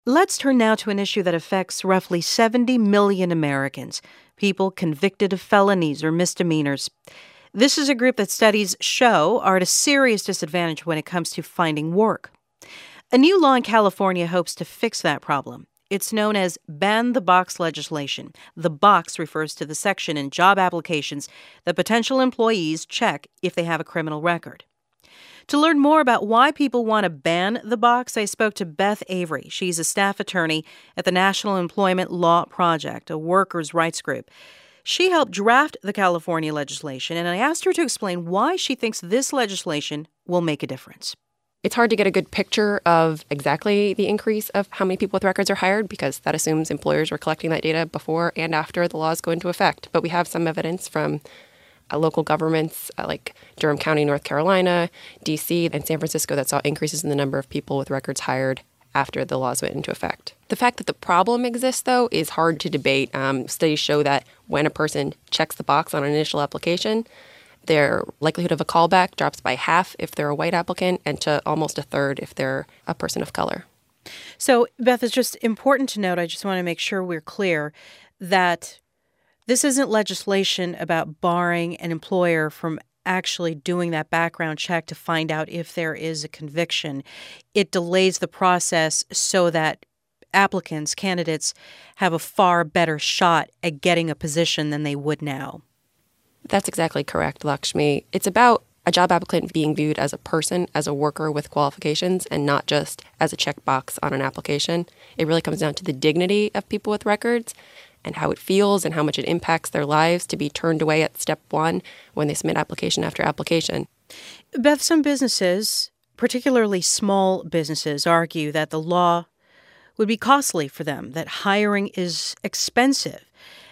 Let's turn now to an issue that affects roughly 70 million Americans, people convicted of felonies or misdemeanors. This is a group that studies show are at a serious disadvantage when it comes to finding work. A new law in California hopes to fix that problem. It's known as Ban the Box legislation. The box refers to the section in job applications that potential employees check if they have a criminal record. To learn more about why people want to ban the box, I spoke to Beth Avery. She's a staff attorney at the National Employment Law Project, a workers' rights group. She helped draft the California legislation, and I asked her to explain why she thinks this legislation will make a difference. It's hard to get a good picture of exactly the increase of how many people with records are hired because that assumes employers were collecting that data before and after the laws go into effect. But we have some evidence from local governments like Durham County, North Carolina, D.C., and San Francisco that saw increases in the number of people with records hired after the laws went into effect. The fact that the problem exists, though, is hard to debate. Studies show that when a person checks the box on an initial application, their likelihood of a callback drops by half if they're a white applicant and to almost a third if they're a person of color. So, Beth, it's just important to note, I just want to make sure we're clear, that this isn't legislation about barring an employer from actually doing that background check to find out if there is a conviction. It delays the process so that applicants, candidates, have a far better shot at getting a position than they would now. That's exactly correct, Lakshmi. It's about a job applicant being viewed as a person, as a worker with qualifications, and not just as a checkbox on an application. It really comes down to the dignity of people with records and how it feels and how much it impacts their lives to be turned away at step one when they submit application after application. Beth, some businesses, particularly small businesses, argue that the law would be costly for them, that hiring is expensive.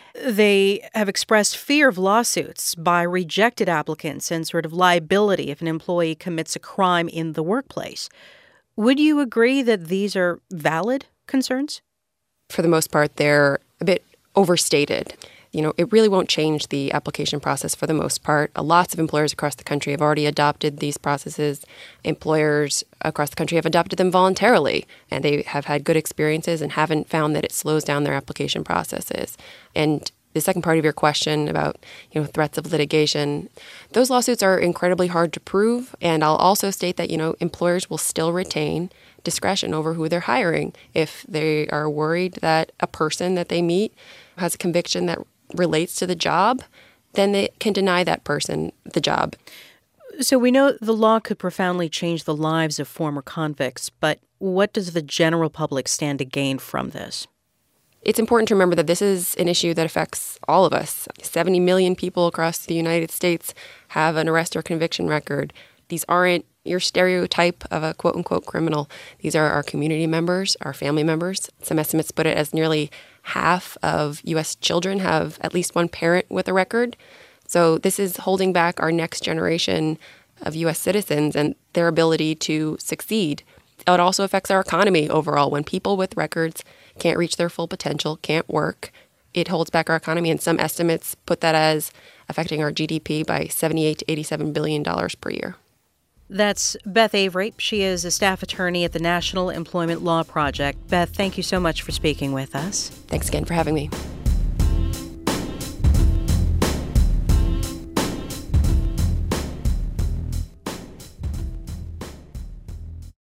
They have expressed fear of lawsuits by rejected applicants and sort of liability if an employee commits a crime in the workplace. Would you agree that these are valid concerns? For the most part, they're a bit overstated. It really won't change the application process for the most part. Lots of employers across the country have already adopted these processes. Employers across the country have adopted them voluntarily, and they have had good experiences and haven't found that it slows down their application processes. And the second part of your question about, threats of litigation, those lawsuits are incredibly hard to prove. And I'll also state that, employers will still retain discretion over who they're hiring. If they are worried that a person that they meet has a conviction that relates to the job, then they can deny that person the job. So we know the law could profoundly change the lives of former convicts, but what does the general public stand to gain from this? It's important to remember that this is an issue that affects all of us. 70 million people across the United States have an arrest or conviction record. These aren't your stereotype of a quote-unquote criminal. These are our community members, our family members. Some estimates put it as nearly half of U.S. children have at least one parent with a record. So this is holding back our next generation of U.S. citizens and their ability to succeed. It also affects our economy overall. When people with records can't reach their full potential, can't work, it holds back our economy. And some estimates put that as affecting our GDP by $78 to $87 billion per year. That's Beth Avery. She is a staff attorney at the National Employment Law Project. Beth, thank you so much for speaking with us. Thanks again for having me.